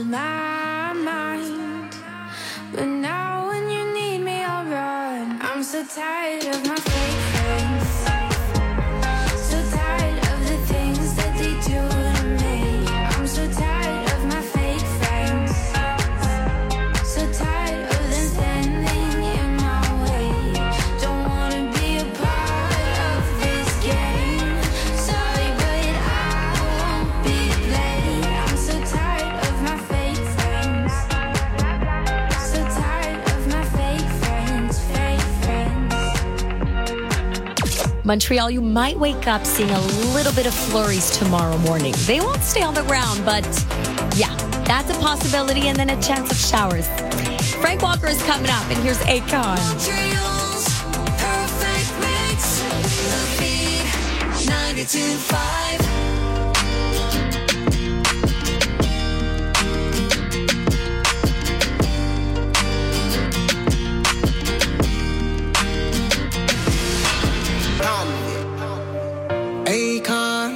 my mind. But now when you need me, I'll run. I'm so tired of my fake friends. So tired of the things that they do to me. I'm so tired of my fake friends. So tired of them standing in my way. Don't wanna be a part of this game. Sorry, but I won't be played. I'm so tired of my fake friends. So tired of my fake friends, fake friends. Montreal, you might wake up seeing a little bit of flurries tomorrow morning. They won't stay on the ground, but yeah, that's a possibility, and then a chance of showers. Frank Walker is coming up, and here's Akon. Montreal's perfect mix. The Beat 92.5. Akon.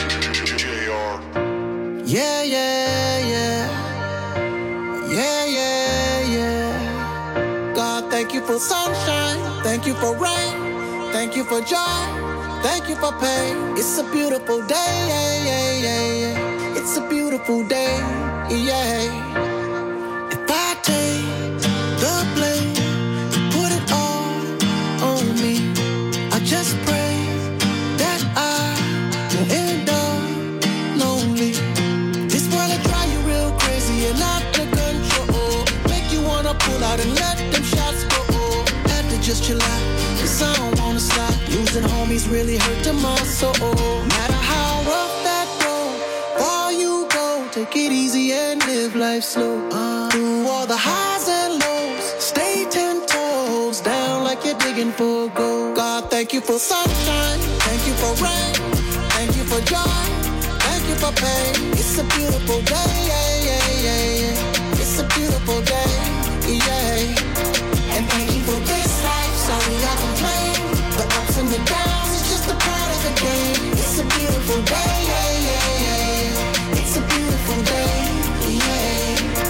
Yeah, yeah, yeah. Yeah, yeah, yeah. God, thank you for sunshine. Thank you for rain. Thank you for joy. Thank you for pain. It's a beautiful day. Yeah, yeah, yeah, yeah. It's a beautiful day. Yeah. If I take the blame, put it all on me. I just pray that I will end up lonely. This world will drive you real crazy and out of control. Make you wanna pull out and let them shots go. Had to just chill out, 'cause I don't wanna stop. Losing homies really hurt to my soul. Matter how rough that road, far you go, take it easy and live life slow. Through all the highs and lows, stay 10 toes down like you're digging for gold. God, thank you for sunshine, thank you for rain, thank you for joy, thank you for pain. It's a beautiful day, yeah, yeah, yeah, yeah. It's a beautiful day, yeah. And thank you for this life, sorry I complain. The ups and the downs, it's just a part of the game. It's a beautiful day, yeah, yeah, yeah. It's a beautiful day, yeah.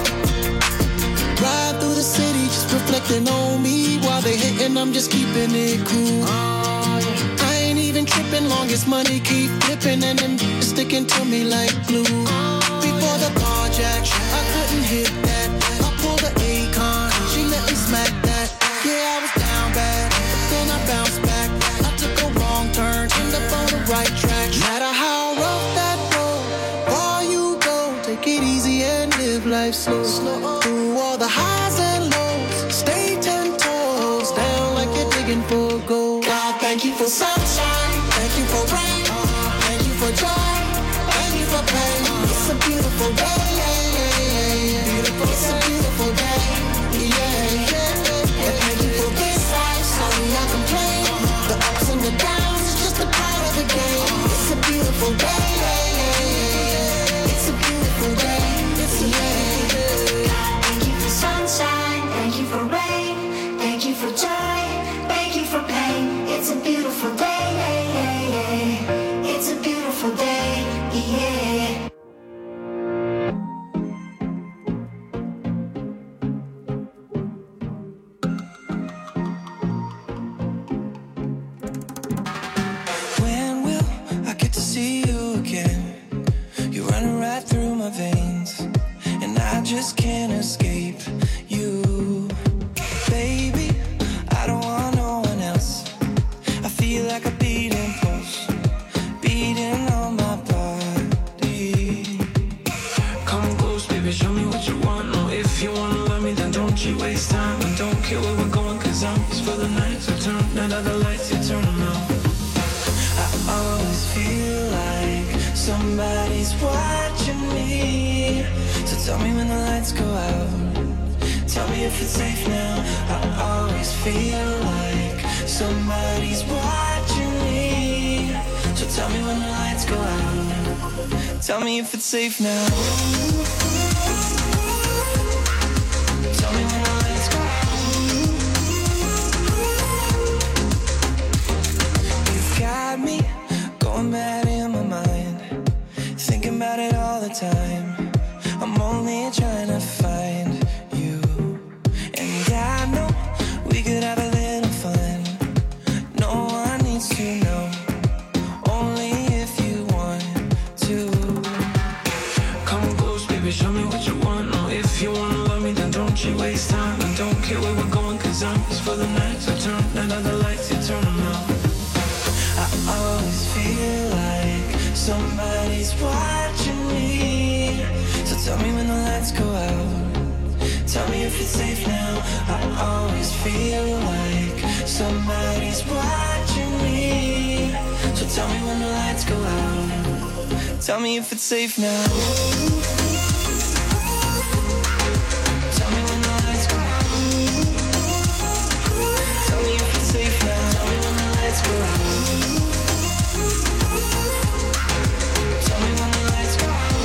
Ride through the city, just reflecting on me. While they hating, I'm just keeping it cool. I ain't even tripping, long as money keep flipping and them sticking to me like glue. Before the carjack, I couldn't hit that. I pulled the Akon, she let me smack that. Yeah, I was down bad, but then I bounced back. I took a wrong turn, ended up on the right track. Matter how rough that road, far you go, take it easy and live life slow. Through all the highs and lows, stay 10 toes down like you're digging for gold. God, thank you for sunshine, thank you for rain, thank you for joy, thank you for pain. It's a beautiful day, yeah, yeah, yeah, yeah. It's a beautiful day, yeah, yeah. And thank you for this life, sorry I complain. The ups and the downs, it's just a part of the game. It's a beautiful day, yeah, yeah, yeah. It's a beautiful day, it's a Thank you for sunshine, thank you for rain, thank you for joy, thank you for pain. It's a beautiful day, yeah, yeah, yeah. It's a beautiful day, yeah. When will I get to see you again? You're running right through my veins, and I just can't escape you. Baby, I don't want no one else. I feel like a beating pulse, beating on my body. Come close, baby, show me what you want. No, if you wanna love me, then don't you waste time. And don't care where we're going, 'cause I'm just for the night. So turn none of the lights, you turn them out. I always feel like somebody's watching me. So tell me when the lights go out. Tell me if it's safe now. I always feel like somebody's watching me. So tell me when the lights go out. Tell me if it's safe now. Tell me when the lights go out. You've got me going mad in my mind, thinking about it all the time. I'm only only trying to find you. And I know we could have a little fun. No one needs to know, only if you want to. Come close, baby, show me what you want. No, if you wanna love me, then don't you waste time. I don't care where we're going, cause I'm just for the night. So turn none of the lights, you turn them out. I always feel like somebody's watching me. So tell me when the lights go out. Tell me if it's safe now. I always feel like somebody's watching me. So tell me when the lights go out. Tell me if it's safe now. Tell me when the lights go out. Tell me if it's safe now. Tell me when the lights go out. Tell me when the lights go out.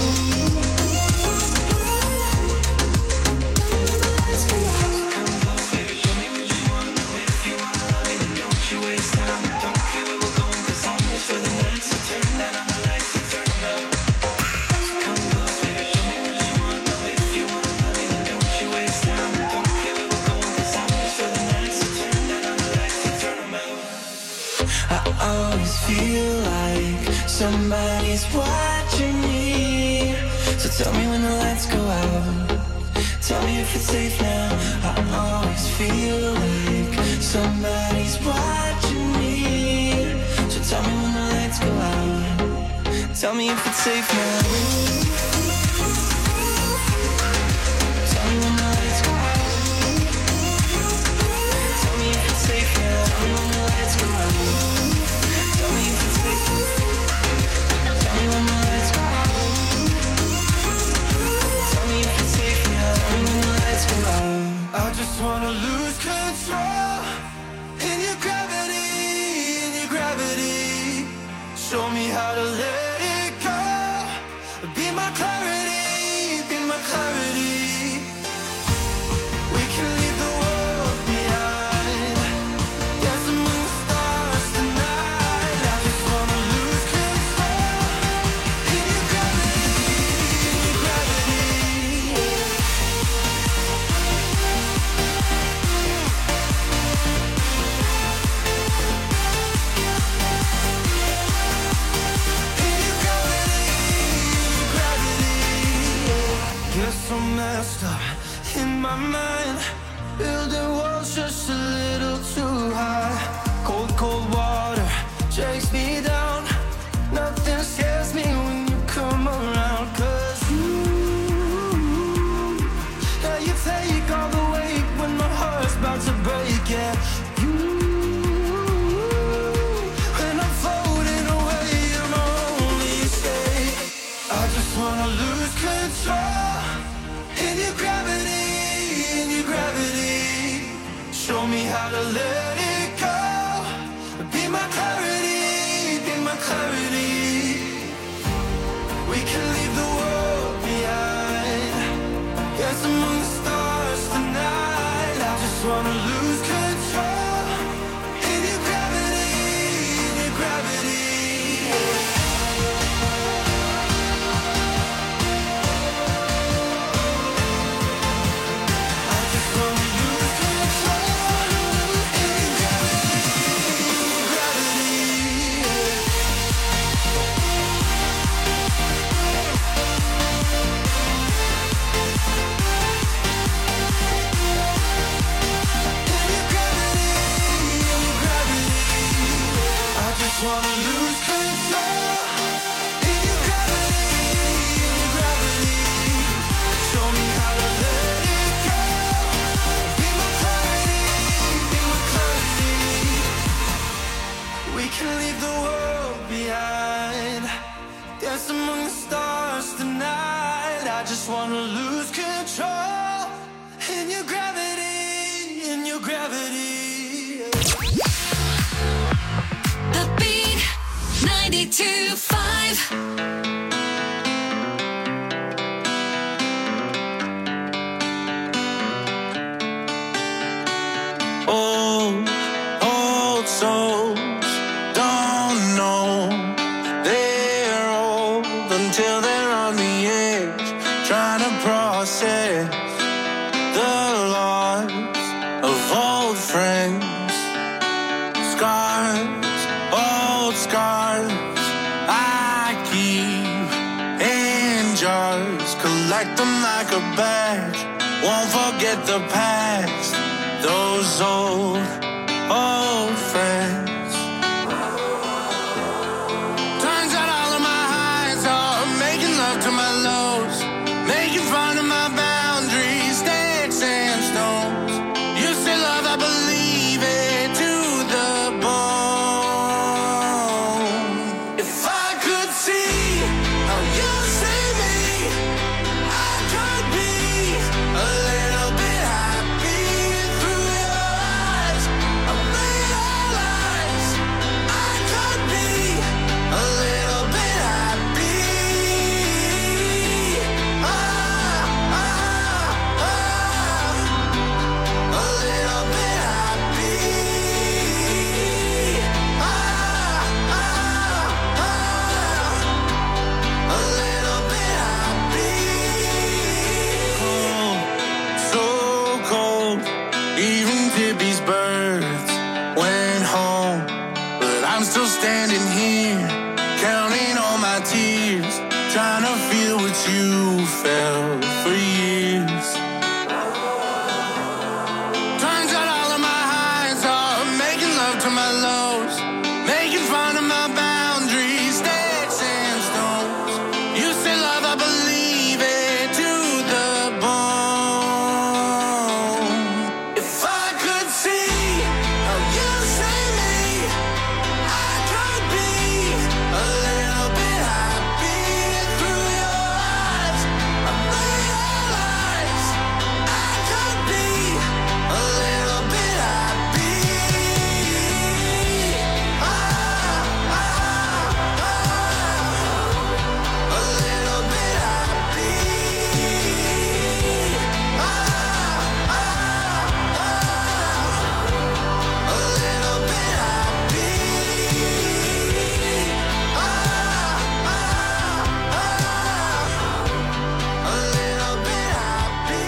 Come close, baby, show me what you want. If you wanna love me, then don't you waste time. Don't care where we're going, cause I'm here for the night. So turn down on the lights and turn them out. Come close, baby, show me what you want. If you wanna love me, then don't you waste time. Don't care where we're going, cause I'm here for the night. So turn down on the lights and turn them out. I always feel like somebody's watching me. So tell me when the lights go out. Tell me if it's safe now. I always feel like somebody's watching me. So tell me when the lights go out. Tell me if it's safe now. Tell me when the lights go out. Tell me if it's safe now. Tell me when the lights go out. Tell me if it's safe. Tell me when the lights go out. Tell me if it's safe now. Tell me when the lights go out. I just wanna lose control in your gravity, in your gravity. Show me how to let it go. Be my clarity, be my clarity. We can leave the world behind. Dance among the stars tonight. I just wanna lose control in your gravity, in your gravity. Guess I'm messed up in my mind. Building walls just a little too high. Cold, cold water chase me down. Nothing scares me when you come around. Cause yeah, you take all the weight when my heart's about to break. Yeah, when I'm floating away, you're my only escape. I just wanna lose control in your gravity, in your gravity. Show me how to let it go. Be my clarity, be my clarity. We can leave the world behind. Dance among the stars tonight. I just wanna lose control in your gravity, in your gravity. I just wanna lose control in your gravity, in your gravity. I just wanna lose control in your gravity, in your gravity. Show me how to let it go. Be my clarity, be my clarity. We can leave the world behind. Dance among the stars tonight. I just wanna lose control in your gravity, in your gravity. The Beat 92.5. Old souls don't know they're old until they're on the edge, trying to losses, the loss of old friends. Scars, old scars, I keep in jars. Collect them like a bag, won't forget the past. Those old friends. Turns out all of my highs are making love to my lows, making fun of my boundaries, sticks and stones. You say love, I believe it to the bone. If I could see how you see me, I could be a little bit happy. Through your eyes, I realize I could be a little bit happy. A little bit happy. A little bit happy. Cold, so cold. Even Tippy's birds went home, but I'm still standing here, counting all my tears, trying to feel what you felt for years. Turns out all of my highs are making love to my lows, making fun of my boundaries, sticks and stones. You say love, I believe it to the bone. If I could see how you see me, I could be a little bit happy. Through your eyes, I realize I could be a little bit happy. A little bit happy. A little bit happy. A little bit happy.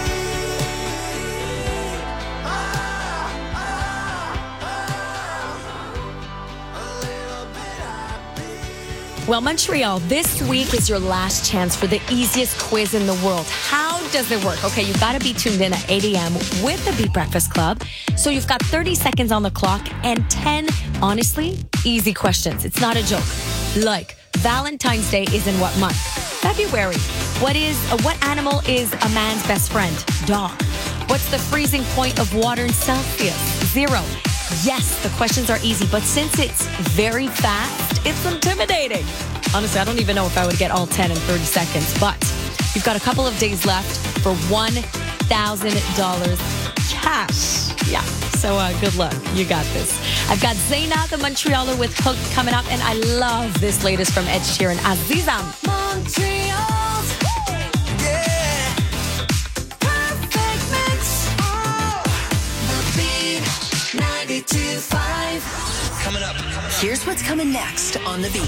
Well, Montreal, this week is your last chance for the easiest quiz in the world. How does it work? Okay, you've got to be tuned in at 8 a.m. with the Beat Breakfast Club. So you've got 30 seconds on the clock and 10, honestly, easy questions. It's not a joke. Like, Valentine's Day is in what month? February. What animal is a man's best friend? Dog. What's the freezing point of water in Celsius? 0. Yes, the questions are easy, but since it's very fast, it's intimidating. Honestly, I don't even know if I would get all 10 in 30 seconds, but you've got a couple of days left for $1,000 cash. Yeah, so good luck. You got this. I've got Zaina, the Montrealer, with Hook coming up, and I love this latest from Ed Sheeran, Azizam. Montreal's perfect mix. The Beat 92.5. Coming up. Here's what's coming next on The Beat.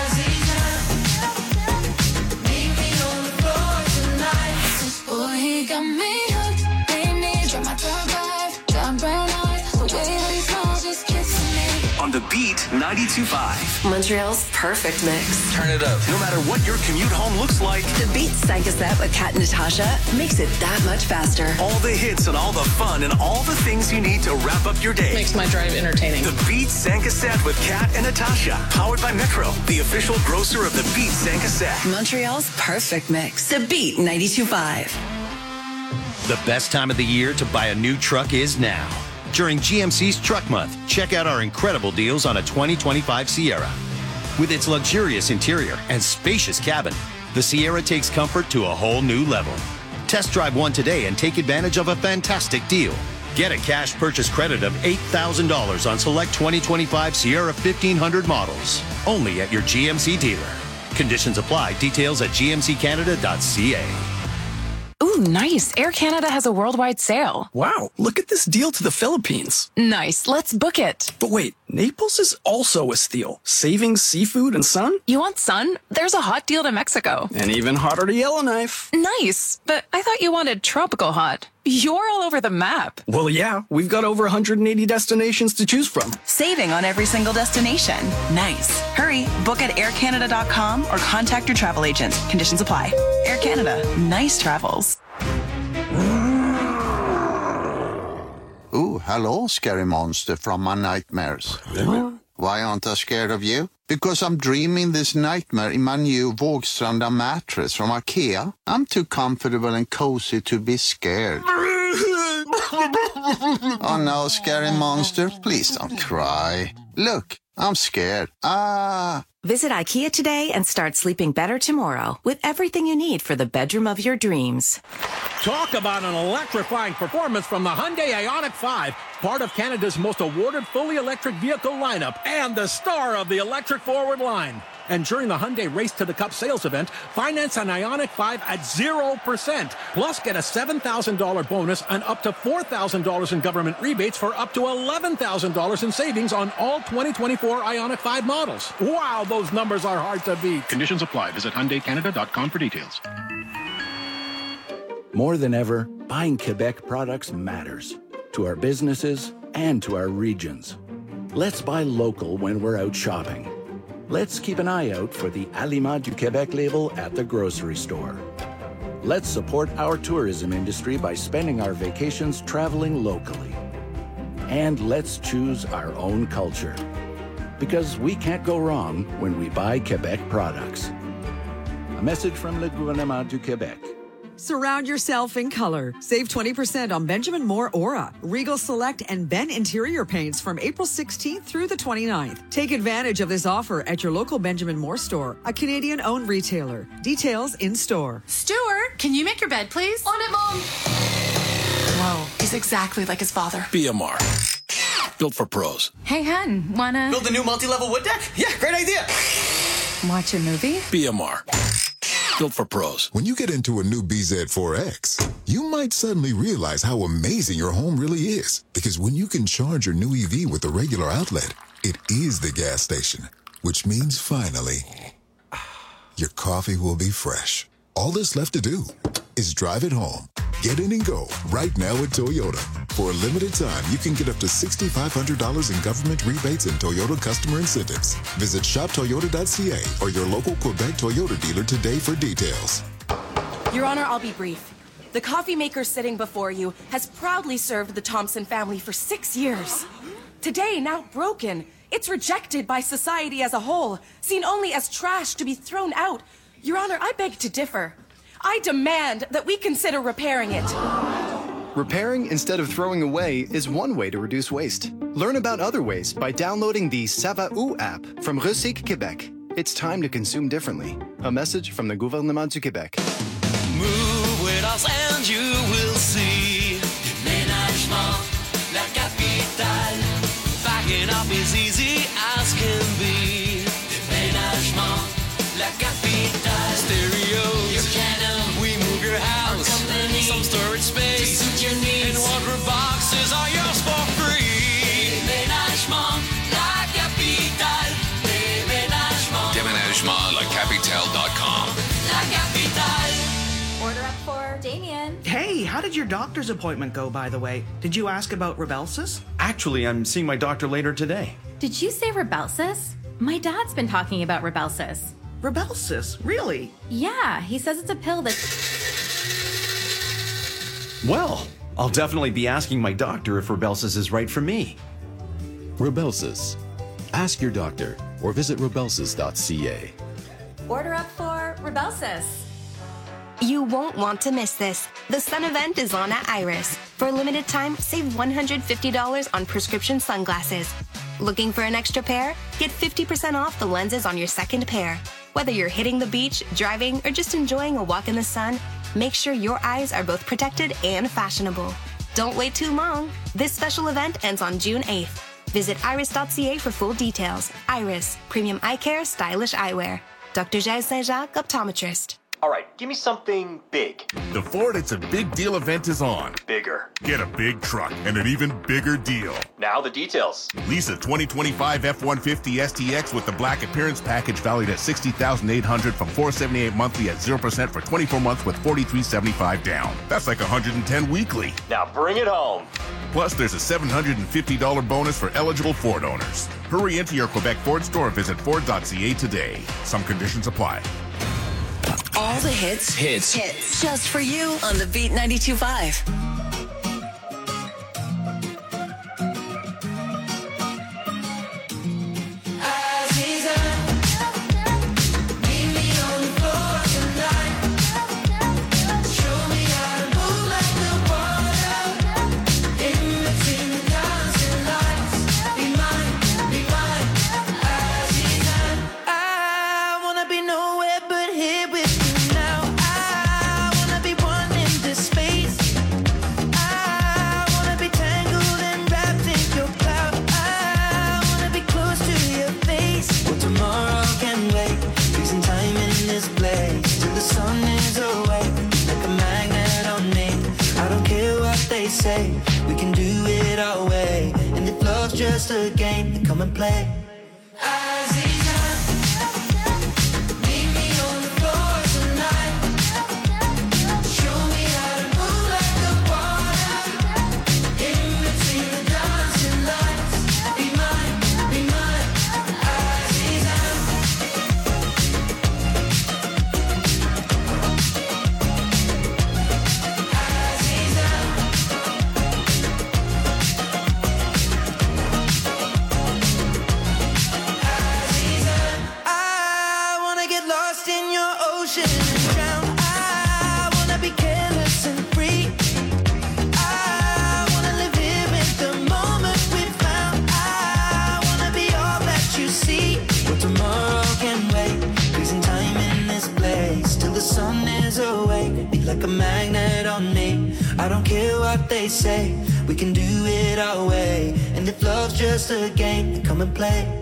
Boy, he got me hooked. Made me drop my top five, dark brown eyes. The way that he smiles, just kissing me. On The Beat 92.5. Montreal's perfect mix. Turn it up. No matter what your commute home looks like, The Beat Sankaset with Kat and Natasha makes it that much faster. all the hits and all the fun and all the things you need to wrap up your day. Makes my drive entertaining. The Beat Sankaset with Kat and Natasha. Powered by Metro, the official grocer of The Beat Sankaset. Montreal's perfect mix. The Beat 92.5. The best time of the year to buy a new truck is now. During GMC's Truck Month, check out our incredible deals on a 2025 Sierra. With its luxurious interior and spacious cabin, the Sierra takes comfort to a whole new level. Test drive one today and take advantage of a fantastic deal. Get a cash purchase credit of $8,000 on select 2025 Sierra 1500 models. Only at your GMC dealer. Conditions apply. Details at gmccanada.ca. Ooh, nice. Air Canada has a worldwide sale. Wow, look at this deal to the Philippines. Nice. Let's book it. But wait, Naples is also a steal. Savings, seafood, and sun? You want sun? There's a hot deal to Mexico. And even hotter to Yellowknife. Nice. But I thought you wanted tropical hot. You're all over the map. Well, yeah, we've got over 180 destinations to choose from. Saving on every single destination. Nice. Hurry, book at aircanada.com or contact your travel agent. Conditions apply. Air Canada. Nice travels. Ooh, hello, scary monster from my nightmares. Why aren't I scared of you? Because I'm dreaming this nightmare in my new Vågstranda mattress from IKEA. I'm too comfortable and cozy to be scared. Oh no, scary monster, please don't cry. Look, I'm scared. Visit IKEA today and start sleeping better tomorrow with everything you need for the bedroom of your dreams. Talk about an electrifying performance from the Hyundai Ioniq 5, part of Canada's most awarded fully electric vehicle lineup and the star of the electric forward line. And during the Hyundai Race to the Cup sales event, finance an Ioniq 5 at 0%. Plus, get a $7,000 bonus and up to $4,000 in government rebates for up to $11,000 in savings on all 2024 Ioniq 5 models. Wow, those numbers are hard to beat. Conditions apply. Visit HyundaiCanada.com for details. More than ever, buying Quebec products matters to our businesses and to our regions. Let's buy local when we're out shopping. Let's keep an eye out for the Aliments du Québec label at the grocery store. Let's support our tourism industry by spending our vacations traveling locally. And let's choose our own culture. Because we can't go wrong when we buy Quebec products. A message from Le Gouvernement du Québec. Surround yourself in color. Save 20% on Benjamin Moore Aura, Regal Select, and Ben Interior Paints from April 16th through the 29th. Take advantage of this offer at your local Benjamin Moore store, a Canadian-owned retailer. Details in store. Stuart, can you make your bed, please? On it, Mom. Whoa, he's exactly like his father. BMR. Built for pros. Hey, hun, wanna... Build a new multi-level wood deck? Yeah, great idea. Watch a movie? BMR. Built for pros. When you get into a new BZ4X, you might suddenly realize how amazing your home really is. Because when you can charge your new EV with a regular outlet, it is the gas station. Which means finally, your coffee will be fresh. All that's left to do is drive it home. Get in and go right now at Toyota. For a limited time, you can get up to $6,500 in government rebates and Toyota customer incentives. Visit shoptoyota.ca or your local Quebec Toyota dealer today for details. Your Honor, I'll be brief. The coffee maker sitting before you has proudly served the Thompson family for 6 years. Today, now broken, it's rejected by society as a whole, seen only as trash to be thrown out. Your Honor, I beg to differ. I demand that we consider repairing it. Repairing instead of throwing away is one way to reduce waste. Learn about other ways by downloading the Sava-U app from Recyc Québec. It's time to consume differently. A message from the Gouvernement du Québec. Move with us and you will see. Déménagement, la capitale. Backing up is easy as can be. Déménagement, la capitale. Stereos, your canon. We move your house. Some storage space. To suit your needs. And wardrobe boxes are yours for free. Déménagement, la capitale. Déménagement. Déménagement, lacapitale.com. La capitale. Order up for Damien. Hey, how did your doctor's appointment go, by the way? Did you ask about Rybelsus? Actually, I'm seeing my doctor later today. Did you say Rybelsus? My dad's been talking about Rybelsus. Rybelsus? Really? Yeah, he says it's a pill that... Well, I'll definitely be asking my doctor if Rybelsus is right for me. Rybelsus. Ask your doctor or visit rybelsus.ca. Order up for Rybelsus. You won't want to miss this. The Sun event is on at Iris. For a limited time, save $150 on prescription sunglasses. Looking for an extra pair? Get 50% off the lenses on your second pair. Whether you're hitting the beach, driving, or just enjoying a walk in the sun, make sure your eyes are both protected and fashionable. Don't wait too long. This special event ends on June 8th. Visit iris.ca for full details. Iris, premium eye care, stylish eyewear. Dr. Jaez Saint-Jacques, optometrist. All right, give me something big. The Ford It's a Big Deal event is on. Bigger. Get a big truck and an even bigger deal. Now the details. Lease a 2025 F-150 STX with the Black Appearance Package valued at $60,800 from $478 monthly at 0% for 24 months with $43.75 down. That's like $110 weekly. Now bring it home. Plus, there's a $750 bonus for eligible Ford owners. Hurry into your Quebec Ford store or visit Ford.ca today. Some conditions apply. All the hits. Just for you on the Beat 92.5. Say we can do it our way, and if love's just a game, then come and play. Like a magnet on me. I don't care what they say, we can do it our way, and if love's just a game, then come and play.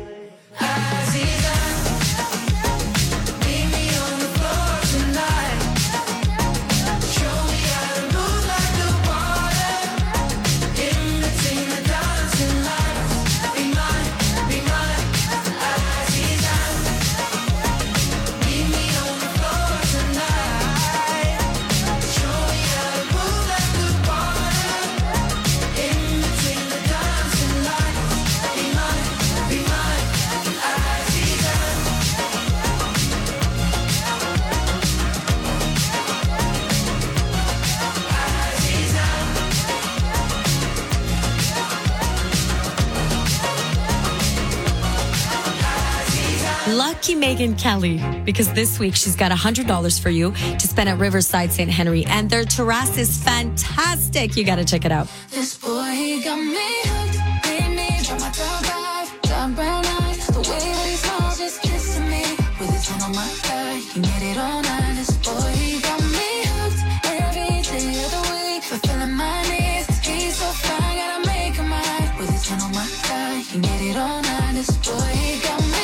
Lucky Megan Kelly, because this week she's got $100 for you to spend at Riverside St. Henry, and their terrace is fantastic. You got to check it out. This boy, he got me hooked, made me drop my top five, dark brown eyes, the way that he smiles, just kissing me with his hand on my thigh. He made it all night. This boy, he got me hooked every day of the week, fulfilling my needs. He's so fine, gotta make him mine with his hand on my thigh. He made it all night. This boy, he got me.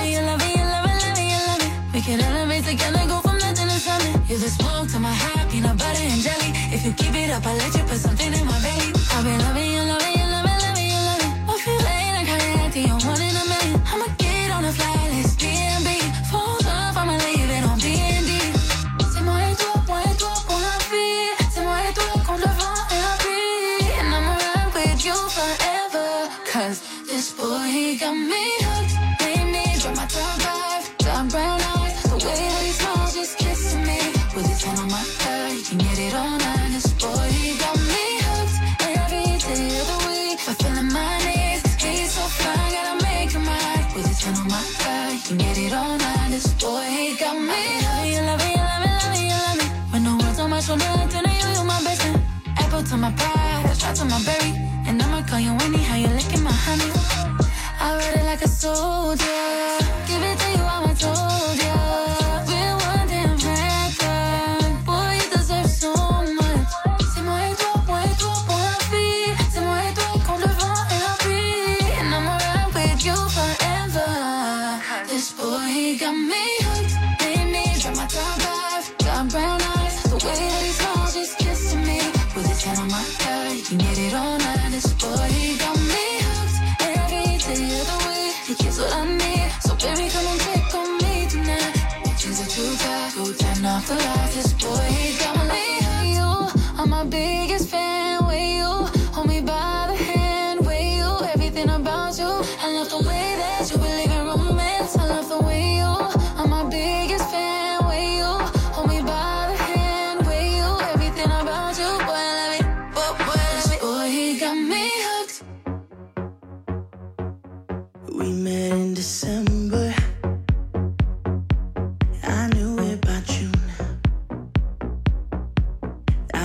We can elevate together, go from nothing to something. You're the smoke to my high, peanut butter and jelly. If you keep it up, I'll let you put something in my belly. I've been loving you, loving you, loving, loving you, loving. I feel like I can't you're one in a million. I'ma get on a flight list, B&B. Phones off, I'ma leave it on D&D. C'est moi et toi pour la vie. C'est moi et toi contre le vent et la pluie. And I'ma ride with you forever. Cause this boy, he got me hooked. Made me drop my top five, dark brown eyes. The way that he smiles, just kissing me with his hand on my thigh. He made it all night. This boy, he got me hooked every day of the week, fulfilling my needs. He's so fine, gotta make him mine with his hand on my thigh. He made it all night. This boy, he got me. You love me, you love me, love me, you love me. When the world's on my shoulder, I turn to you, you're my best friend. Apple to my pie, shot to my berry, and I'ma call you Winnie. How you licking my honey? I ride it like a soldier. Give it to you, how I told ya. We're one damn record. Boy, you deserve so much. C'est moi et toi pour la vie. C'est moi et toi contre le vent et la pluie. And I'ma ride with you forever. This boy, he got me hooked. Made me drop my top five.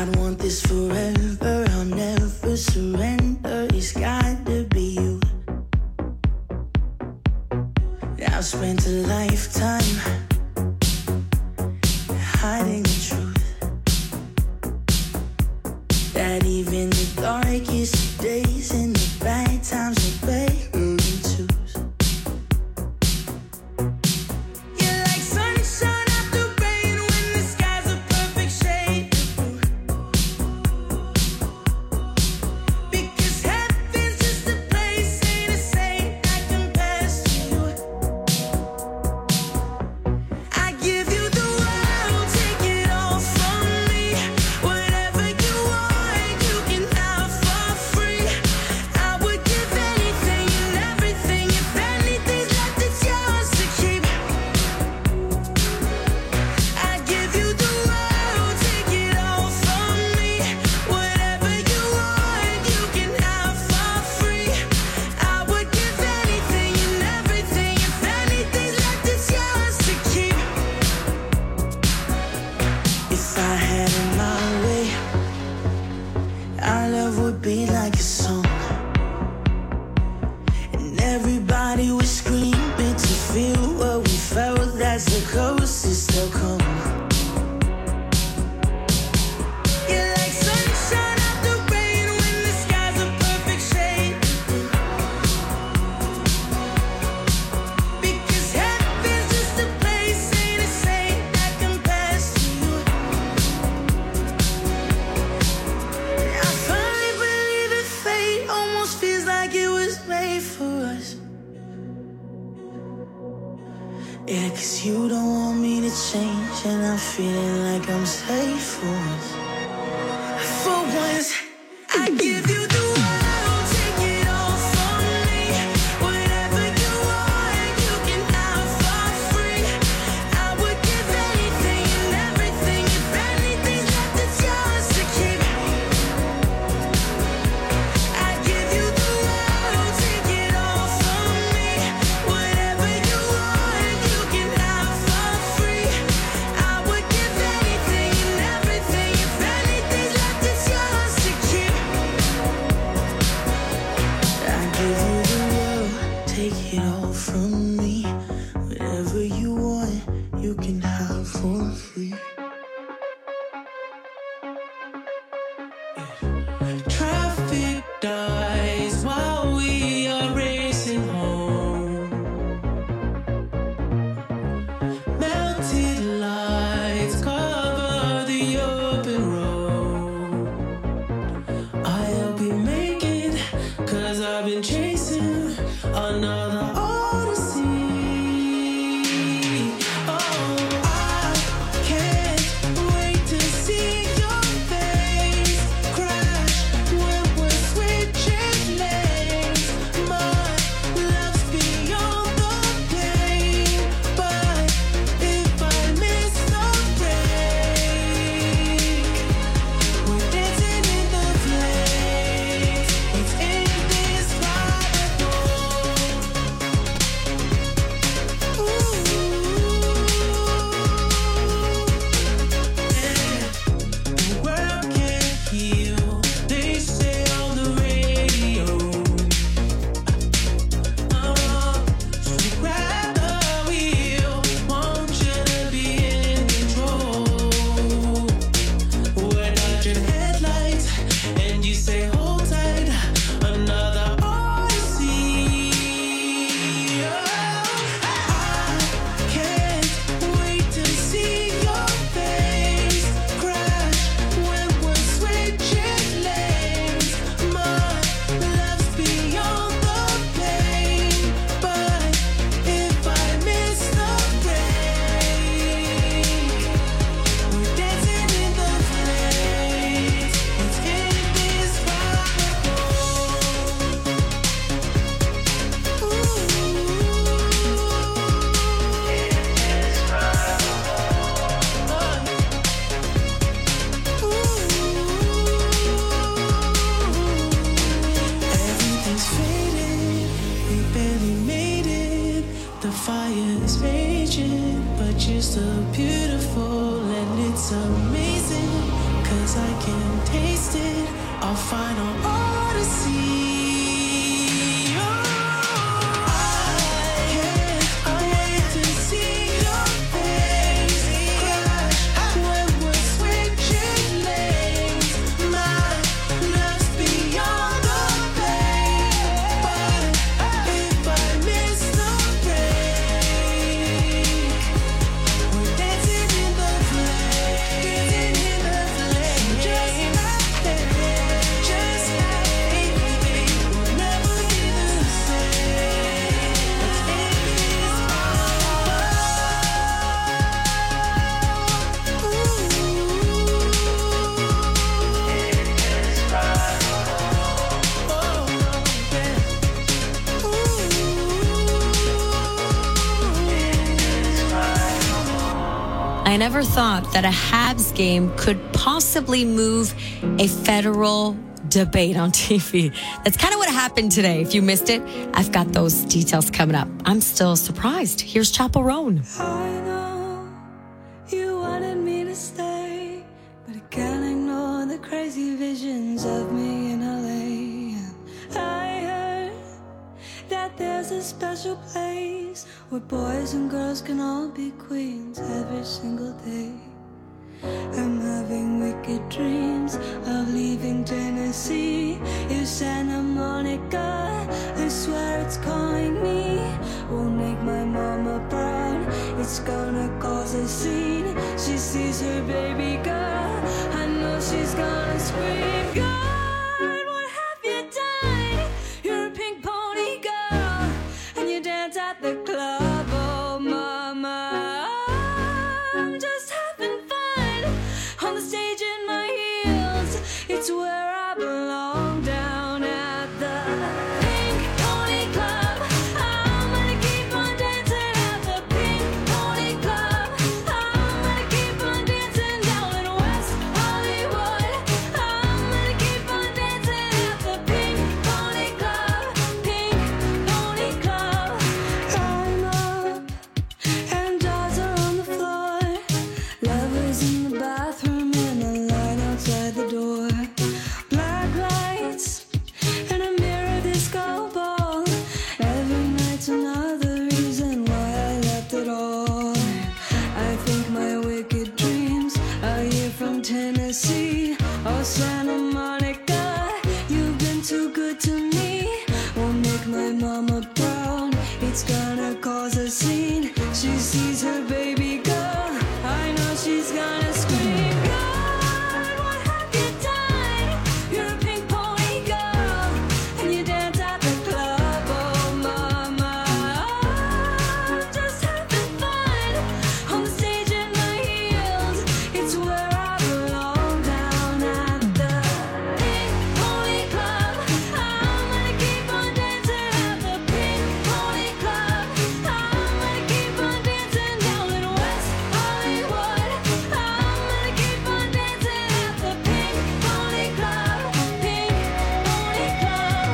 I'd want this forever, I'll never surrender. It's got to be you. I've spent a lifetime hiding the truth, that even the darkest days and the bad times are better than twos. You're like sunshine after rain when the sky's a perfect shade of blue. Because heaven's just a place, ain't a saint that compares to you. I give you the world, take it all from me. Whatever you want, you can have for free. I would give anything and everything. If anything's left, it's yours to keep. I give you the world, take it all from me. Whatever you want, you can have for free. I would give anything and everything. If anything's left, it's yours to keep. If I had it my way, our love would be like a song, and everybody would scream to feel what we felt. That's the closest they'll come. You're like sunshine after rain when the sky's a perfect shade of blue. Because heaven's just a place, ain't a saint that compares to you. I finally believe that fate almost feels like it was made for us. Yeah, 'cause you don't want me to change, and I'm feeling like I'm safe for once. For once, I give you the world, take it all from me. Whatever you want, you can have for free. I would give anything and everything. If anything's left, it's yours to keep. I give you the world, take it all from me. Whatever you want, you can have for free. I would give anything and everything. If anything's left, it's yours to keep. I give you the world, take it all from me. Whatever you want, you can have for free. Traffic dies while we are racing home. Melted lights cover the open road. I hope you make it, 'cause I've been chasing another odyssey. Oh, I can't wait to see your face crack 'cause I can taste it. Our final odyssey. I never thought that a Habs game could possibly move a federal debate on TV. That's kind of what happened today. If you missed it, I've got those details coming up. I'm still surprised. Here's Chappell Roan. I know you wanted me to stay, but I can't ignore the crazy visions of me in LA. I heard that there's a special place where boys and girls can all be queens every single day. I'm having wicked dreams of leaving Tennessee. If Santa Monica, I swear it's calling me. Won't make my mama proud, it's gonna cause a scene. She sees her baby girl, I know she's gonna scream. God, what have you done? You're a pink pony girl, and you dance at the club. Oh mama, I'm just having fun on the stage in my heels. It's where I belong, down at the Pink Pony Club. I'm gonna keep on dancing at the Pink Pony Club. I'm gonna keep on dancing down in West Hollywood. I'm gonna keep on dancing at the Pink Pony Club. Pink Pony Club. I'm up and dolls are on the floor. Lovers in the bathroom and a line outside the door. Black lights and a mirror disco ball. Every night's another reason why I left it all. I think my wicked dreams are here from Tennessee. Oh, Santa Monica, you've been too good to me. Won't make my mama proud, it's gonna cause a scene. She sees her baby girl, I know she's gonna scream. God, what have you done? You're a pink pony girl, and you dance at the club. Oh mama, I'm just having fun on the stage in my heels. It's where I belong, down at the Pink Pony Club. I'm gonna keep on dancing at the Pink Pony Club. I'm gonna keep on dancing down in West Hollywood. I'm gonna keep on dancing at the Pink Pony Club. Pink Pony Club.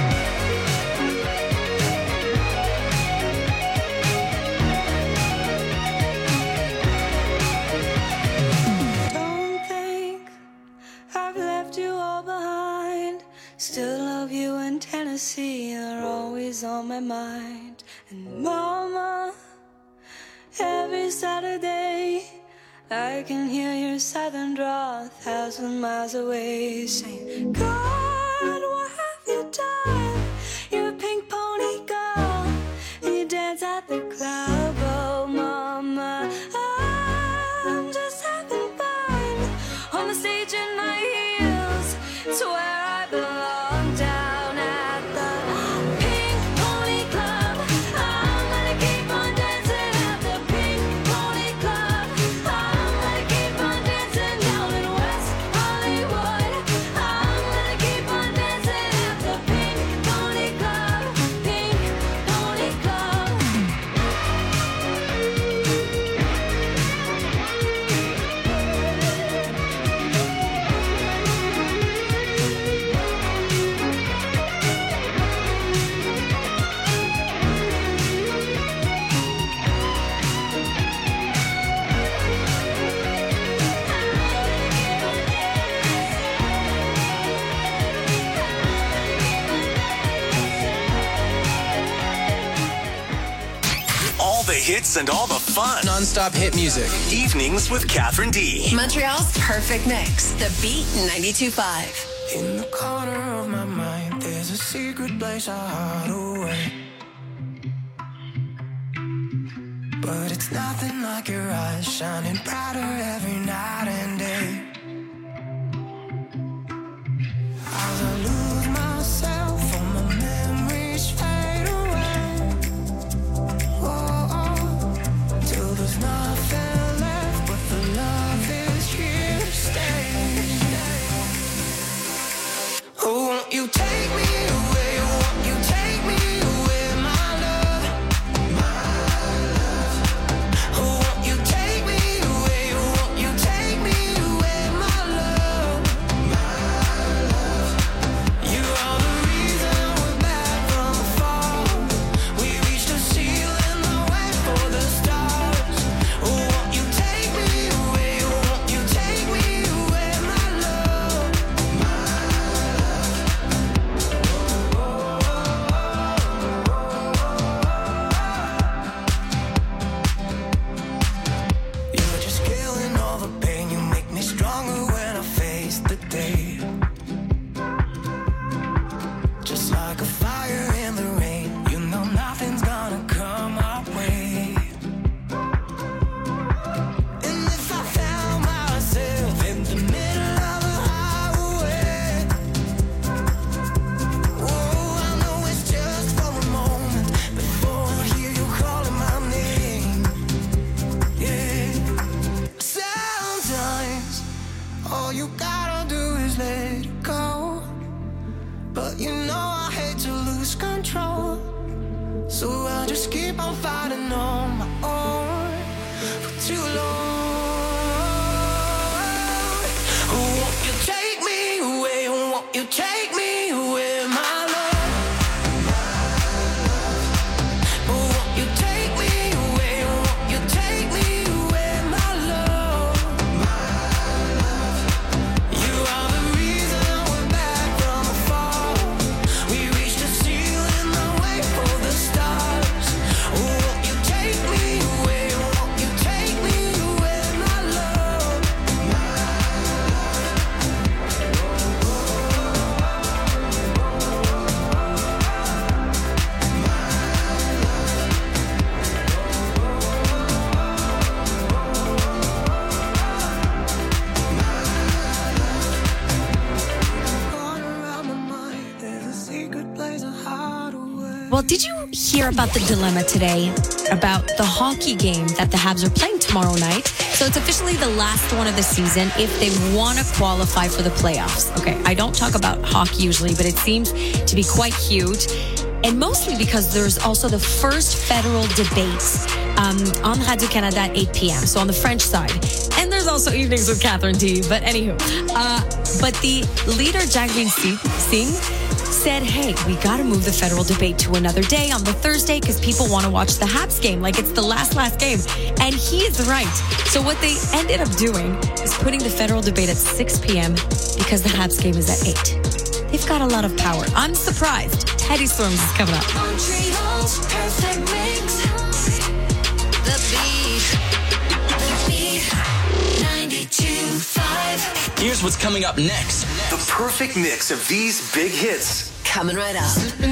Don't think I've left you all behind. Still love you in Tennessee, you're always on my mind. And mama, every Saturday I can hear your southern drawl 1,000 miles away, saying, God, what have you done? You're a pink pony girl, and you dance at the club. Oh mama, I'm just having fun on the stage in my heels. It's where I belong, down at the Pink Pony Club. I'm gonna keep on dancing at the Pink Pony Club. I'm gonna keep on dancing down in West Hollywood. I'm gonna keep on dancing at the Pink Pony Club. Pink Pony Club. hits and all the fun. Non-stop hit music. Evenings with Catherine D. Montreal's perfect mix. The Beat 92.5. In the corner of my mind, there's a secret place I hide away. But it's nothing like your eyes shining brighter every night and day. As I lose myself, all my memories fade away. Oh, till there's nothing left, but the love is here to stay. Oh, won't you take me away? Won't you take me away, my love? Oh, won't you take me away? Won't you take me away, my love? You are the reason we're back from the fall. We reached the ceiling, the way for the stars. Oh, won't you take me away? Won't you take me away, my love? You're just killing all the pain. You make me stronger when I face the day. Just like a fire in the rain, you know nothing's gonna come our way. And if I found myself in the middle of a highway, oh, I know it's just for a moment before I hear you calling my name. Yeah. Sometimes all you gotta do is let it go. But you know I hate to lose control, so I just keep on fighting on my own for too long. Won't you take me away? Won't you take me away, my love? Won't you take me away? Won't you take me away, my love? You are the reason we're back from the fall. We reached the ceiling, the way for the stars. Won't you take me away? Won't you take me away, my love? There's a secret place I hide away. Well, did you hear about the dilemma today about the hockey game that the Habs are playing tomorrow night? So it's officially the last one of the season if they want to qualify for the playoffs. Okay, I don't talk about hockey usually, but it seems to be quite huge. And mostly because there's also the first federal debate on Radio-Canada at 8 p.m. So on the French side. And there's also evenings with Catherine D. But anywho, but the leader, Jagmeet Singh, said, hey, we got to move the federal debate to another day on the Thursday because people want to watch the Habs game. Like it's the last game. And he is right. So what they ended up doing is putting the federal debate at 6 p.m. because the Habs game is at 8. They've got a lot of power. I'm surprised. Teddy Storms is coming up. Montreal's perfect mix. The Beat 92.5. Here's what's coming up next. The perfect mix of these big hits. Coming right up.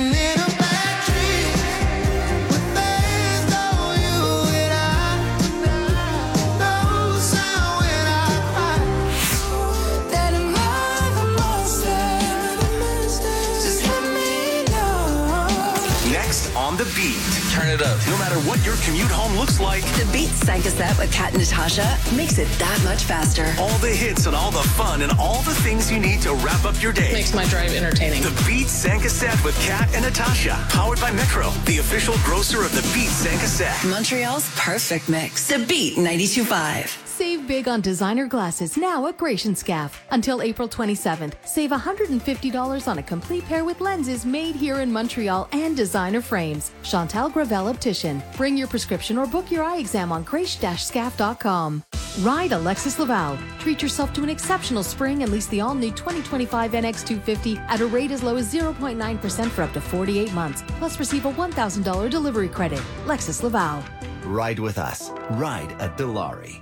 On the Beat. Turn it up. No matter what your commute home looks like, The Beat Sankaset with Kat and Natasha makes it that much faster. all the hits and all the fun and all the things you need to wrap up your day. Makes my drive entertaining. The Beat Sankaset with Kat and Natasha. Powered by Metro, the official grocer of the Beat Sankaset. Montreal's perfect mix. The Beat 92.5. Save big on designer glasses now at Gratian Scaff. Until April 27th, save $150 on a complete pair with lenses made here in Montreal and designer frames. Chantal Gravel Optician. Bring your prescription or book your eye exam on Grace-Scaff.com. Ride a Lexus Laval. Treat yourself to an exceptional spring and lease the all-new 2025 NX250 at a rate as low as 0.9% for up to 48 months. Plus receive a $1,000 delivery credit. Lexus Laval. Ride with us. Ride a Dilawri.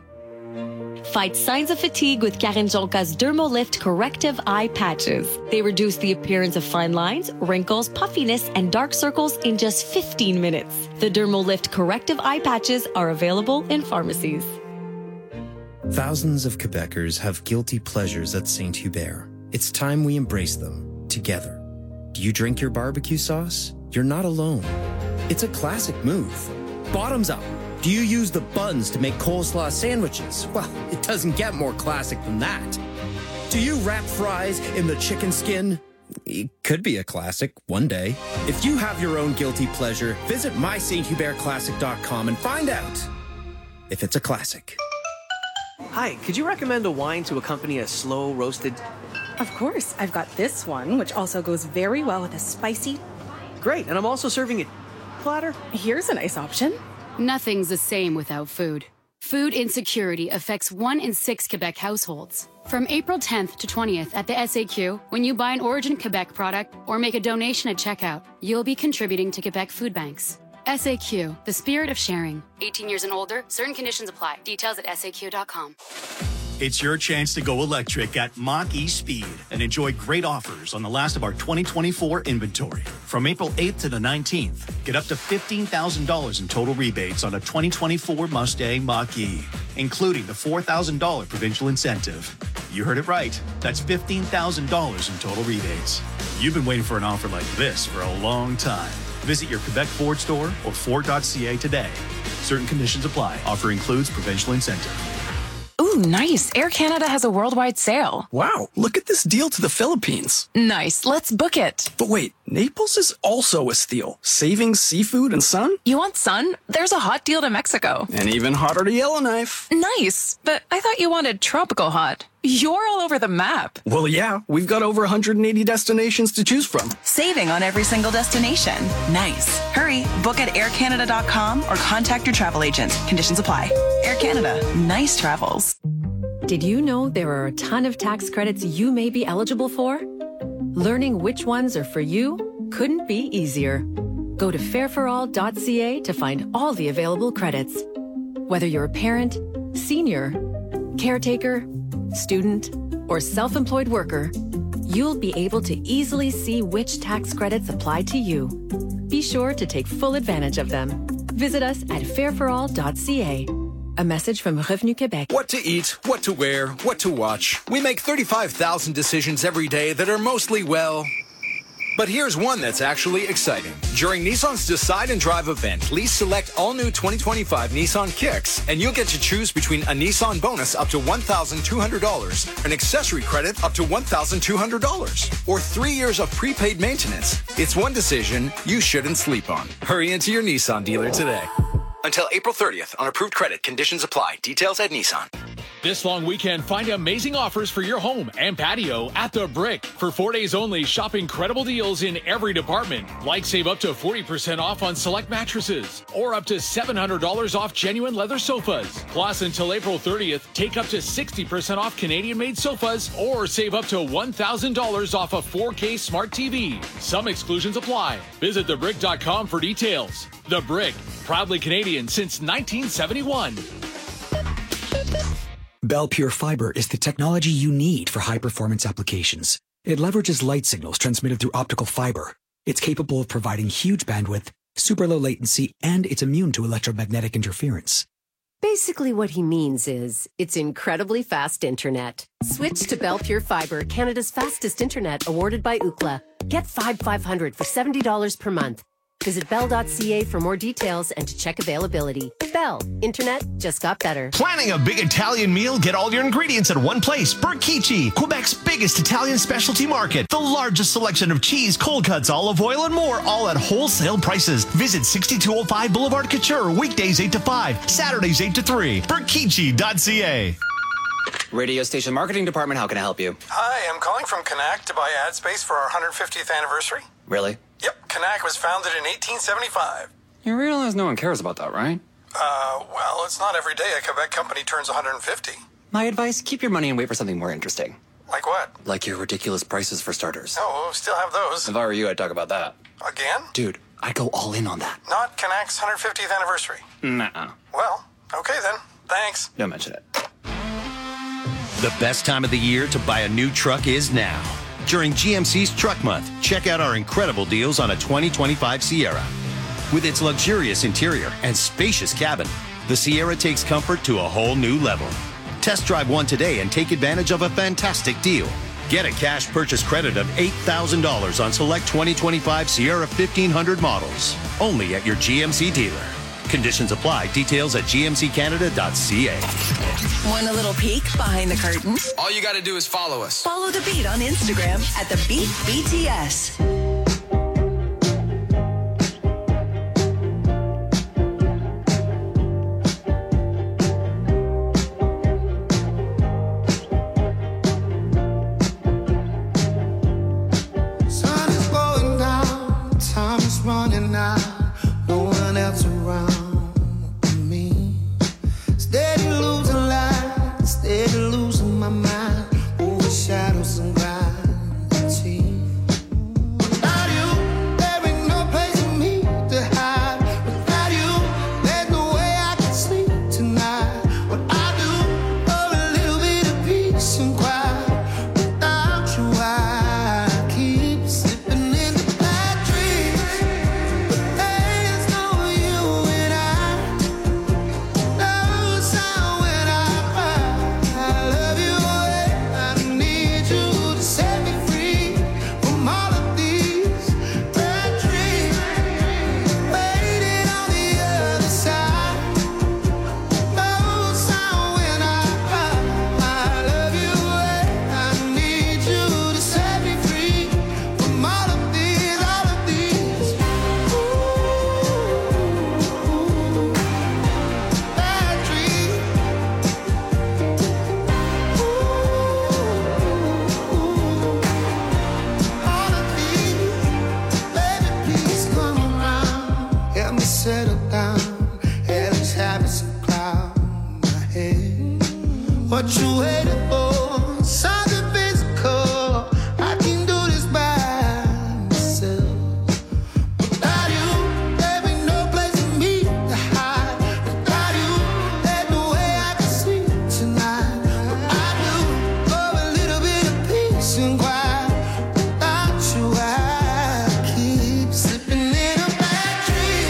Fight signs of fatigue with Karen Jonka's Dermolift Corrective Eye Patches. They reduce the appearance of fine lines, wrinkles, puffiness, and dark circles in just 15 minutes. The Dermolift Corrective Eye Patches are available in pharmacies. Thousands of Quebecers have guilty pleasures at St. Hubert. It's time we embrace them together. Do you drink your barbecue sauce? You're not alone. It's a classic move. Bottoms up. Do you use the buns to make coleslaw sandwiches? Well, it doesn't get more classic than that. Do you wrap fries in the chicken skin? It could be a classic one day. If you have your own guilty pleasure, visit mysthubertclassic.com and find out if it's a classic. Hi, could you recommend a wine to accompany a slow roasted? Of course, I've got this one, which also goes very well with a spicy. Great, and I'm also serving a platter. Here's a nice option. Nothing's the same without food. Food insecurity affects 1 in 6 Quebec households. From April 10th to 20th at the SAQ, when you buy an Origin Quebec product or make a donation at checkout, you'll be contributing to Quebec food banks. SAQ, the spirit of sharing. 18 years and older, certain conditions apply. Details at SAQ.com. It's your chance to go electric at Mach-E Speed and enjoy great offers on the last of our 2024 inventory. From April 8th to the 19th, get up to $15,000 in total rebates on a 2024 Mustang Mach-E, including the $4,000 provincial incentive. You heard it right. That's $15,000 in total rebates. You've been waiting for an offer like this for a long time. Visit your Quebec Ford store or Ford.ca today. Certain conditions apply. Offer includes provincial incentive. Ooh, nice. Air Canada has a worldwide sale. Wow, look at this deal to the Philippines. Nice. Let's book it. But wait, Naples is also a steal. Savings, seafood, and sun? You want sun? There's a hot deal to Mexico. And even hotter to Yellowknife. Nice. But I thought you wanted tropical hot. You're all over the map. Well, yeah, we've got over 180 destinations to choose from. Saving on every single destination. Nice. Hurry, book at aircanada.com or contact your travel agent. Conditions apply. Air Canada. Nice travels. Did you know there are a ton of tax credits you may be eligible for? Learning which ones are for you couldn't be easier. Go to fairforall.ca to find all the available credits. Whether you're a parent, senior, caretaker, student, or self-employed worker, you'll be able to easily see which tax credits apply to you. Be sure to take full advantage of them. Visit us at fairforall.ca. A message from Revenu Québec. What to eat, what to wear, what to watch. We make 35,000 decisions every day that are mostly, well... But here's one that's actually exciting. During Nissan's Decide and Drive event, lease select all new 2025 Nissan Kicks, and you'll get to choose between a Nissan bonus up to $1,200, an accessory credit up to $1,200, or 3 years of prepaid maintenance. It's one decision you shouldn't sleep on. Hurry into your Nissan dealer today. Until April 30th on approved credit. Conditions apply. Details at Nissan. This long weekend, find amazing offers for your home and patio at The Brick. For 4 days only, shop incredible deals in every department. Like save up to 40% off on select mattresses or up to $700 off genuine leather sofas. Plus, until April 30th, take up to 60% off Canadian-made sofas or save up to $1,000 off a 4K smart TV. Some exclusions apply. Visit thebrick.com for details. The Brick, proudly Canadian since 1971. Bell Pure Fiber is the technology you need for high-performance applications. It leverages light signals transmitted through optical fiber. It's capable of providing huge bandwidth, super low latency, and it's immune to electromagnetic interference. Basically what he means is, it's incredibly fast internet. Switch to Bell Pure Fiber, Canada's fastest internet, awarded by Ookla. Get 500 for $70 per month. Visit bell.ca for more details and to check availability. Bell. Internet just got better. Planning a big Italian meal? Get all your ingredients at one place. Berkici, Quebec's biggest Italian specialty market. The largest selection of cheese, cold cuts, olive oil, and more, all at wholesale prices. Visit 6205 Boulevard Couture, weekdays 8 to 5, Saturdays 8 to 3. Berkici.ca. Radio station marketing department, how can I help you? Hi, I'm calling from Canac to buy ad space for our 150th anniversary. Really? Yep, Canac was founded in 1875. You realize no one cares about that, right? Well, it's not every day a Quebec company turns 150. My advice, keep your money and wait for something more interesting. Like what? Like your ridiculous prices for starters. Oh, we'll still have those. If I were you, I'd talk about that. Again? Dude, I go all in on that. Not Connect's 150th anniversary. Nuh-uh. Well, okay then. Thanks. Don't mention it. The best time of the year to buy a new truck is now. During GMC's Truck Month, check out our incredible deals on a 2025 Sierra. With its luxurious interior and spacious cabin, the Sierra takes comfort to a whole new level. Test drive one today and take advantage of a fantastic deal. Get a cash purchase credit of $8,000 on select 2025 Sierra 1500 models. Only at your GMC dealer. Conditions apply. Details at gmccanada.ca. Want a little peek behind the curtain? All you got to do is follow us. Follow The Beat on Instagram at The Beat BTS. Sun is going down, time is running out, no one else around. Steady losing light, steady losing my mind, over shadows and gravity. Without you, there ain't no place for me to hide. Without you, there's no way I can sleep tonight. What I do, for a little bit of peace and quiet. Without you, I keep slipping into bad dreams. But there's no you and I. Settle down, yeah, these habits of cloud my head. What you waiting for? Something physical. I can do this by myself. Without you, there ain't no place for me to hide. Without you, there's no way I can sleep tonight. But I do for a little bit of peace and quiet. Without you, I keep slipping in a bad dream.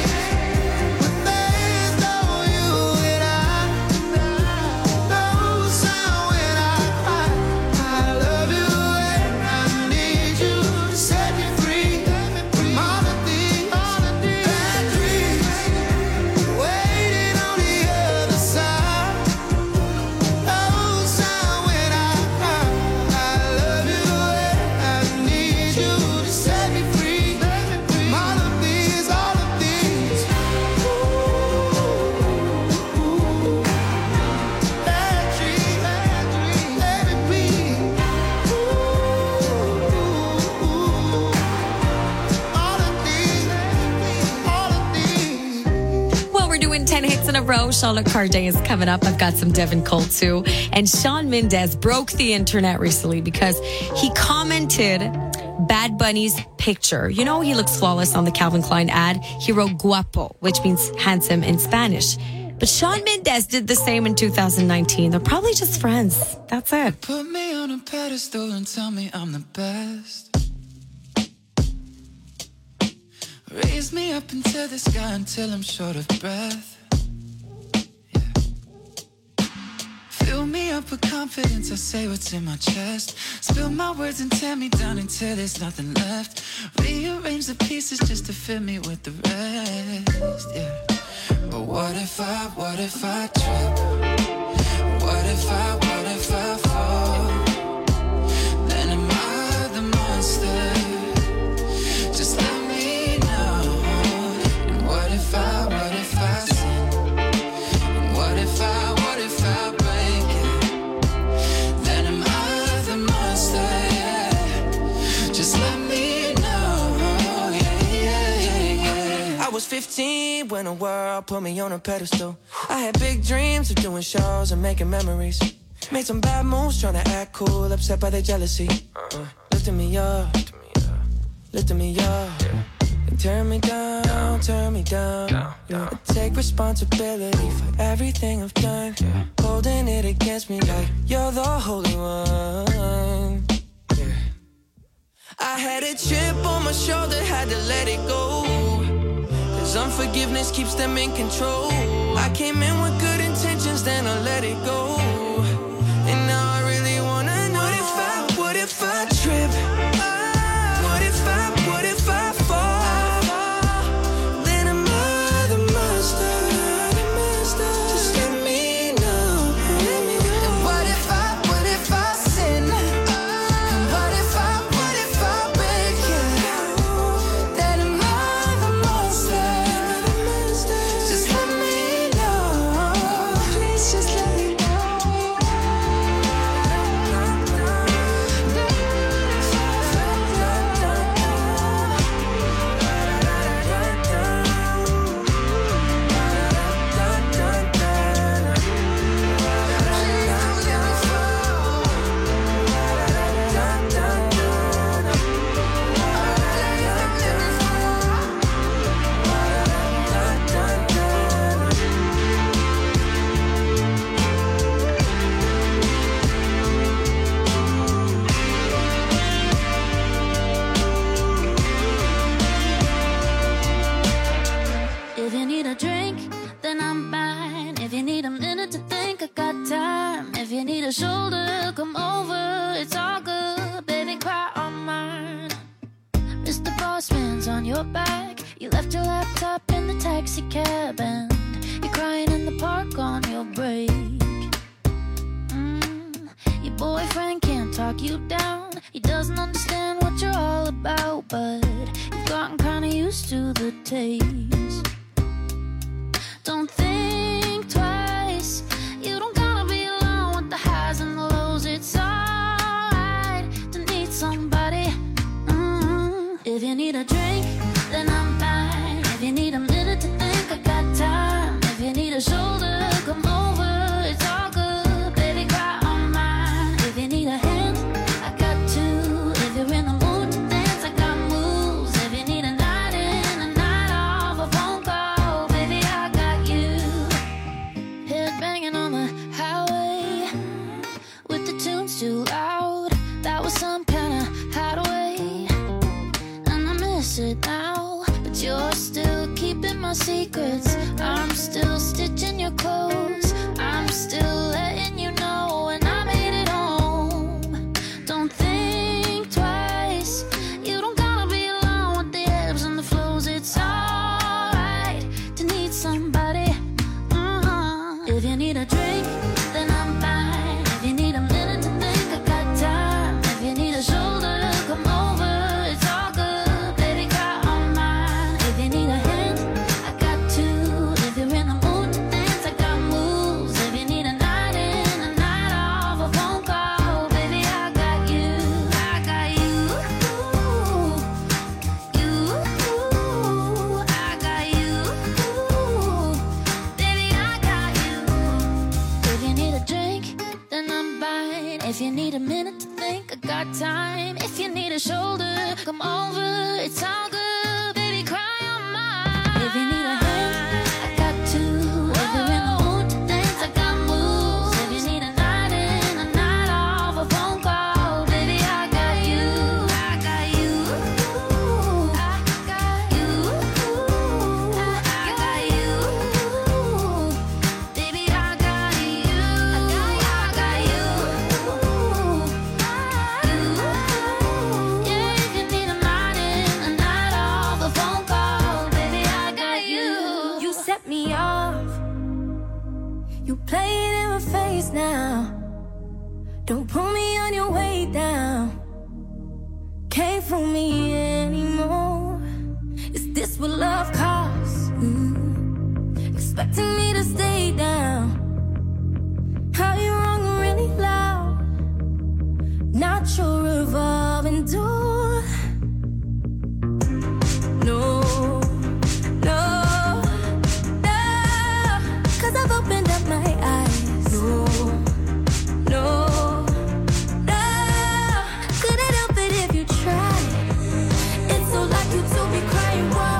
In a row. Charlotte Corday is coming up. I've got some Devin Cole too. And Shawn Mendes broke the internet recently because he commented Bad Bunny's picture. You know, he looks flawless on the Calvin Klein ad. He wrote guapo, which means handsome in Spanish. But Shawn Mendes did the same in 2019. They're probably just friends. That's it. Put me on a pedestal and tell me I'm the best. Raise me up into the sky until I'm short of breath. Fill me up with confidence, I say what's in my chest. Spill my words and tear me down until there's nothing left. Rearrange the pieces just to fill me with the rest, yeah. But what if I trip? What if I fall? Then am I the monster? Just let me know. And what if I sin? And what if I break it? Then am I the monster? Yeah. Just let me know. Yeah. I was 15 when the world put me on a pedestal. I had big dreams of doing shows and making memories. Made some bad moves trying to act cool, upset by their jealousy. Lifting me up. Turn me down, turn me down. I take responsibility for everything I've done. Holding it against me like you're the holy one. I had a chip on my shoulder, had to let it go. Cause unforgiveness keeps them in control. I came in with good intentions, then I let it go. And now I really wanna know, what if I trip? What if I fall? Then am I the monster? Just let me know. And what if I sin? And what if I break you? Then am I the monster? Just let me know. Please just let me know. If you need a drink, then I'm fine. If you need a minute to think, I got time. If you need a shoulder, come over. It's all good, baby, cry on mine. Mr. Bossman's on your back. You left your laptop in the taxi cab, and you're crying in the park on your break. Your boyfriend can't talk you down. He doesn't understand what you're all about, but you've gotten kinda used to the taste. Don't think twice. You don't gotta be alone with the highs and the lows. It's alright to need somebody. If you need a drink, then I'm fine. If you need a minute to think, I got time. If you need a shoulder, come over. It's all good, baby, cry on mine. If you need a hand, I got two. If you're in the mood to dance, I got moves. If you need a night in, a night off, a phone call, baby, I got you. Head banging on the highway with the tunes too loud. That was some kind of hideaway, and I miss it now. But you're still keeping my secrets. I'm still stitching your clothes. I'm still letting you know when I made it home. Don't think twice. You don't gotta be alone with the ebbs and the flows. It's alright to need somebody. If you need a drink, then I'm fine. If you need a minute to think, I got time. If you need a shoulder, come over. It's all good, baby, cry on mine. If you need a hand, I got two. If you're in the mood to dance, I got moves. If you need a night in, a night off, a phone call, baby, I got you. I got you. You. I got you. Baby, I got you. If you need a drink, then I'm fine. If you need a minute to think, I got time. If you need a shoulder, come over. It's all good, baby, cry on mine. If you need a hand, I got two. If you're in the mood to dance, I got moves. If you need a night in, a night off, a phone call, baby, I got you. I got you. I got you. I got you. Baby, I got you. I got you. Yeah, if you need a night in, a night off, a phone call, baby, I got you. You set me off. You play it in my face now. Don't pull me on your way down. Can't fool me anymore. Is this what love costs? Expecting me to stay down. How you wrong and really loud. Not your revolving door. No, no, no. 'Cause I've opened up my eyes. No, no, no. Couldn't help it if you tried. It's so like you to be crying. Why?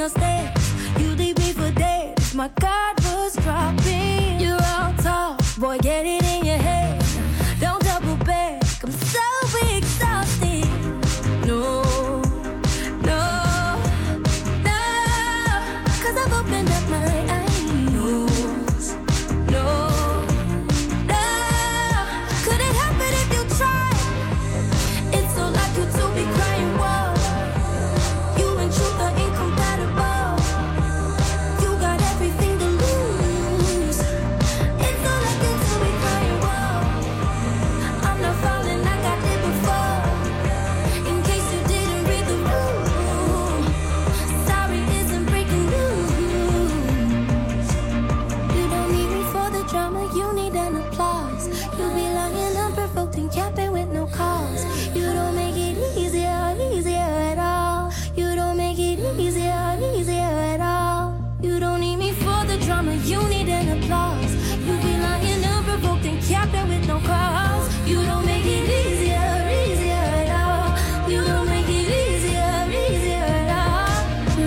your stairs. You leave me for days. My guard was dropping. You're all tall, boy, get it in your head. Don't double back, I'm so exhausted. No, no, no, 'cause I've opened up my eyes. No, no, no, could it happen if you tried? It's so like you two be crying, whoa. You and truth are incompatible. You got everything to lose. It's so like you two be crying, whoa. I'm not falling like I did before. In case you didn't read the room, sorry isn't breaking news. You don't need me for the drama, you need an applause. You be lying unprovoked and capping with no cause. You don't make it easier, easier at all. You don't make it easier, easier at all. You don't need me for the drama, you need an applause. You be lying unprovoked and capping with no cause. You don't make it easier, easier at all. You don't make it easier, easier at all.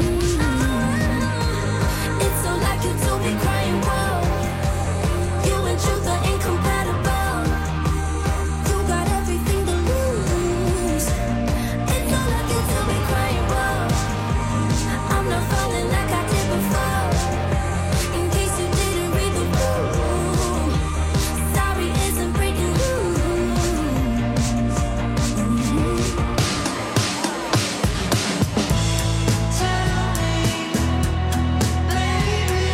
It's so like you two be crying, whoa. You and truth are incompatible. You got everything to lose. It's so like you two be crying, whoa. I'm not falling like I did before. In case you didn't read the room, sorry isn't breaking news. Tell me, baby,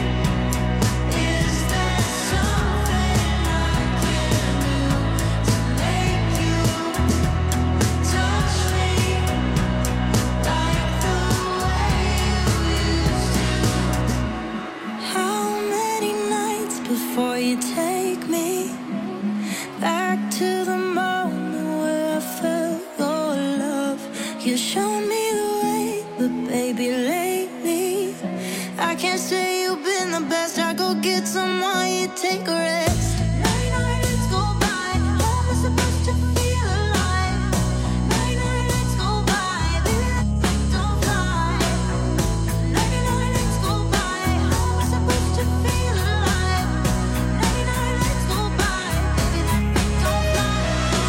is there something I can do to make you touch me like the way you used to? How many nights before you take me back to the moment where I felt your love? You showed me the way, but baby, lately I can't say you've been the best. I go get someone, you take a rest. Nights go by, how am I supposed to feel alive? Nights go by, baby, don't fly. Nights go by, how am I supposed to feel alive? Nights go by, baby, don't fly.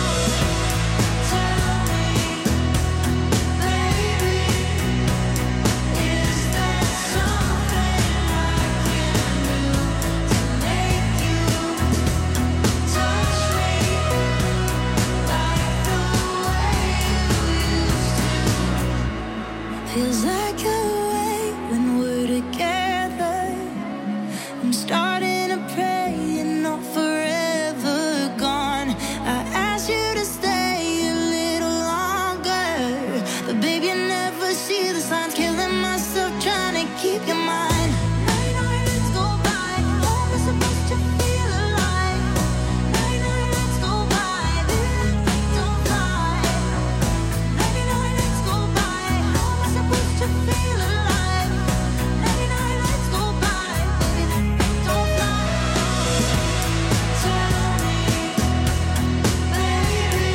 Tell me, baby, is there something I can do to make you touch me like the way you used to? Feels like a way when we're together. I'm starting to pray you're not forever gone. I asked you to stay a little longer, but baby, you never see the signs. Killing myself trying to keep your mind. Nights go by, how am I supposed to feel alive? Nights go by, baby, don't fly. Nights go by, how am I supposed to feel alive? Nights go by, baby, don't fly. Tell me, baby,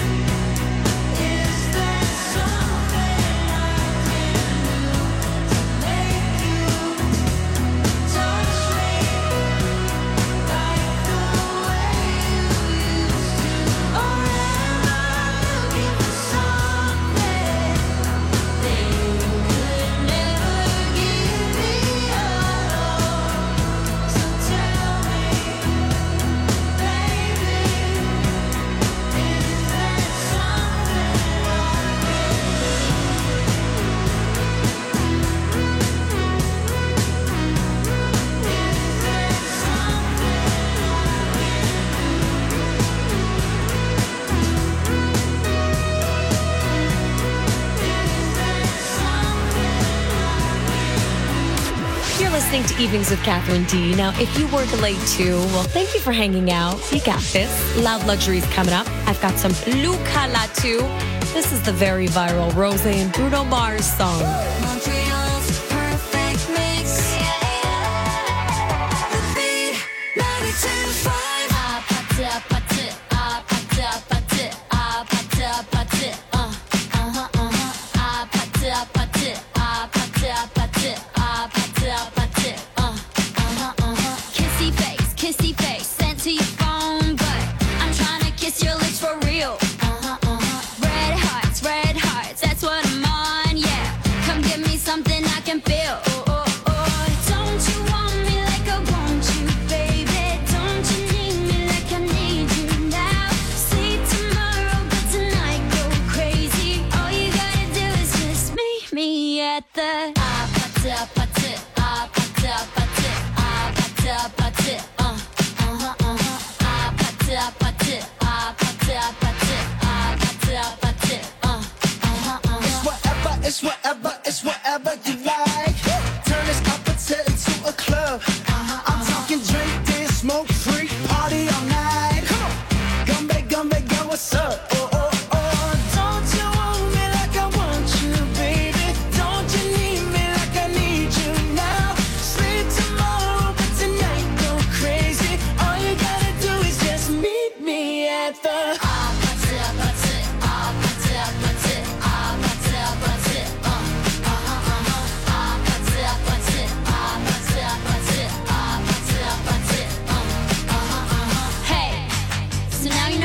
is there something I can do to make you touch me like the way you used to? Or am I looking for something that you could never give me at all? So tell me, baby, is there something I can You're listening to Evenings with Catherine D. Now, if you work late too, well, thank you for hanging out. You got this. Loud Luxuries coming up. I've got some Luca Latu. This is the very viral Rose and Bruno Mars song. Montreal's perfect mix. The beat 92.5.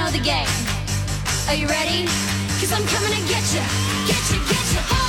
know the game. Are you ready? 'Cause I'm coming to get you, get you, get you.